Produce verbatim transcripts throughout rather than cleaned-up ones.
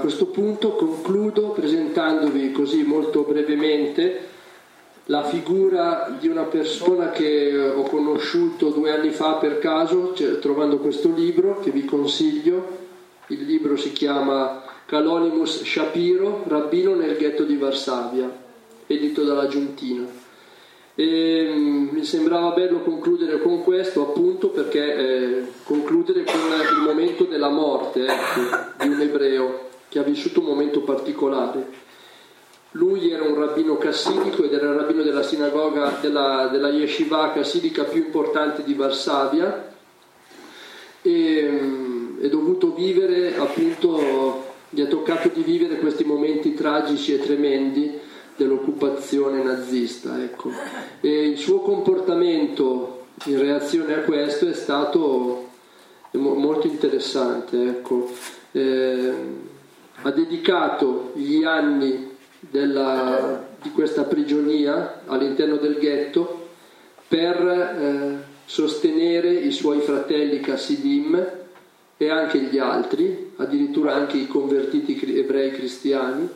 questo punto concludo presentandovi così molto brevemente la figura di una persona che ho conosciuto due anni fa per caso, cioè, trovando questo libro che vi consiglio. Il libro si chiama Kalonymus Shapiro, rabbino nel ghetto di Varsavia, edito dalla Giuntina. E, mh, mi sembrava bello concludere con questo, appunto perché eh, concludere con il momento della morte, ecco, di un ebreo che ha vissuto un momento particolare. Lui era un rabbino cassidico ed era il rabbino della sinagoga della, della yeshiva cassidica più importante di Varsavia, e è dovuto vivere, appunto, gli è toccato di vivere questi momenti tragici e tremendi dell'occupazione nazista, ecco. E il suo comportamento in reazione a questo è stato molto interessante, ecco. Eh, ha dedicato gli anni della, di questa prigionia all'interno del ghetto per eh, sostenere i suoi fratelli Chassidim e anche gli altri, addirittura anche i convertiti ebrei cristiani,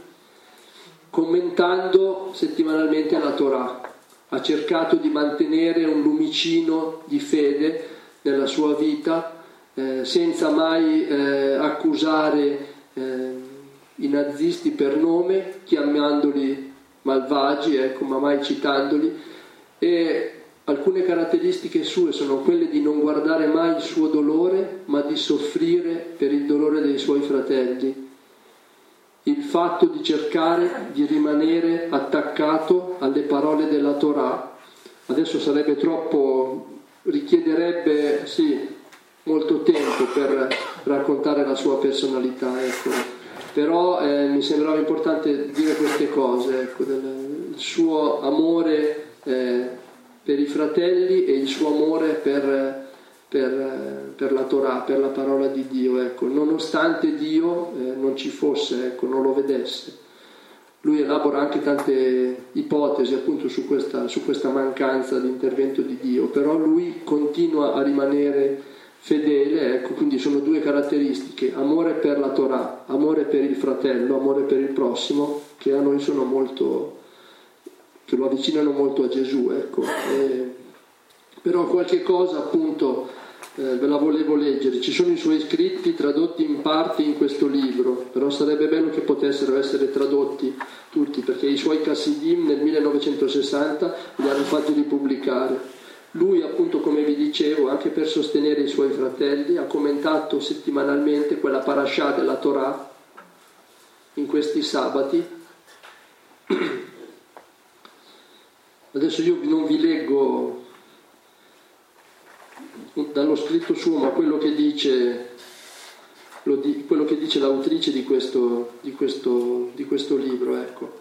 commentando settimanalmente la Torah. Ha cercato di mantenere un lumicino di fede nella sua vita, eh, senza mai eh, accusare eh, i nazisti per nome, chiamandoli malvagi, ecco, ma mai citandoli. E alcune caratteristiche sue sono quelle di non guardare mai il suo dolore, ma di soffrire per il dolore dei suoi fratelli. Il fatto di cercare di rimanere attaccato alle parole della Torah. Adesso sarebbe troppo, richiederebbe sì, molto tempo per raccontare la sua personalità, ecco. Però eh, mi sembrava importante dire queste cose, ecco, del, il suo amore eh, per i fratelli e il suo amore per, per, per la Torah, per la parola di Dio, ecco. Nonostante Dio eh, non ci fosse, ecco, non lo vedesse. Lui elabora anche tante ipotesi appunto su questa, su questa mancanza di intervento di Dio, però lui continua a rimanere fedele, ecco. Quindi sono due caratteristiche: amore per la Torah, amore per il fratello, amore per il prossimo, che a noi sono molto, che lo avvicinano molto a Gesù, ecco. E, però qualche cosa appunto eh, ve la volevo leggere. Ci sono i suoi scritti tradotti in parte in questo libro, però sarebbe bello che potessero essere tradotti tutti, perché i suoi Chassidim nel millenovecentosessanta li hanno fatti ripubblicare. Lui, appunto, come vi dicevo, anche per sostenere i suoi fratelli, ha commentato settimanalmente quella parashah della Torah in questi sabati. Adesso io non vi leggo dallo scritto suo, ma quello che dice, lo di, quello che dice l'autrice di questo, di questo, di questo libro, ecco.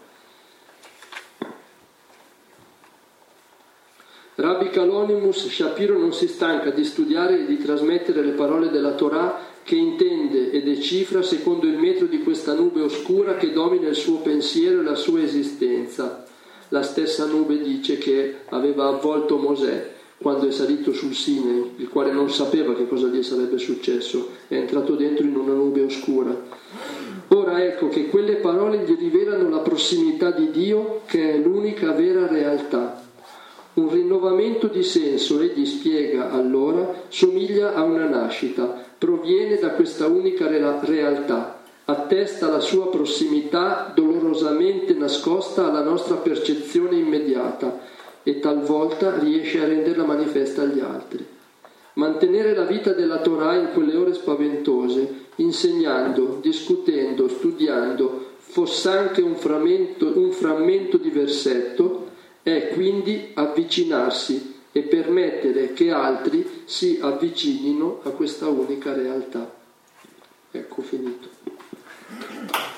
Rabbi Kalonymus Shapiro non si stanca di studiare e di trasmettere le parole della Torah, che intende e decifra secondo il metro di questa nube oscura che domina il suo pensiero e la sua esistenza. La stessa nube, dice, che aveva avvolto Mosè quando è salito sul Sinai, il quale non sapeva che cosa gli sarebbe successo, è entrato dentro in una nube oscura. Ora ecco che quelle parole gli rivelano la prossimità di Dio, che è l'unica vera realtà. Un rinnovamento di senso, egli spiega allora, somiglia a una nascita, proviene da questa unica re- realtà, attesta la sua prossimità dolorosamente nascosta alla nostra percezione immediata e talvolta riesce a renderla manifesta agli altri. Mantenere la vita della Torah in quelle ore spaventose, insegnando, discutendo, studiando, foss'anche un frammento, un frammento di versetto, è quindi avvicinarsi e permettere che altri si avvicinino a questa unica realtà. Ecco, finito.